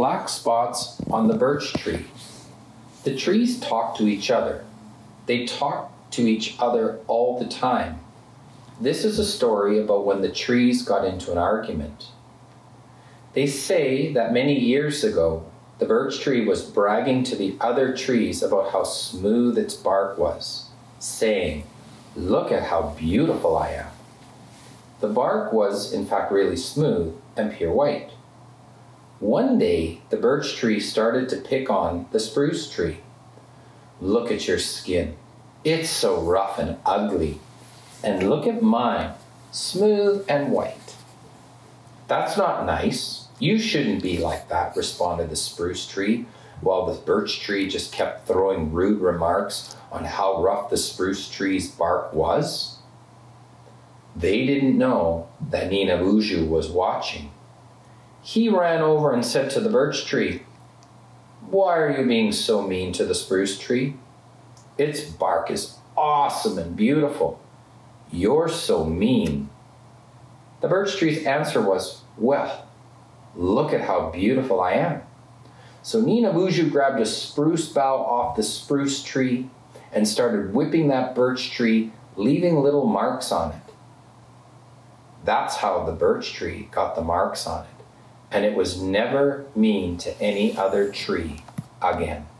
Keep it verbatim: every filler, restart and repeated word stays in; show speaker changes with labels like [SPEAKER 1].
[SPEAKER 1] black spots on the birch tree. The trees talk to each other. They talk to each other all the time. This is a story about when the trees got into an argument. They say that many years ago, the birch tree was bragging to the other trees about how smooth its bark was, saying, "Look at how beautiful I am." The bark was, in fact, really smooth and pure white. One day, the birch tree started to pick on the spruce tree. "Look at your skin. It's so rough and ugly. And look at mine, smooth and white." "That's not nice. You shouldn't be like that," responded the spruce tree, while the birch tree just kept throwing rude remarks on how rough the spruce tree's bark was. They didn't know that Ninabuju was watching. He ran over and said to the birch tree, "Why are you being so mean to the spruce tree? Its bark is awesome and beautiful. You're so mean." The birch tree's answer was, "Well, look at how beautiful I am." So Ninabuju grabbed a spruce bough off the spruce tree and started whipping that birch tree, leaving little marks on it. That's how the birch tree got the marks on it, and it was never mean to any other tree again.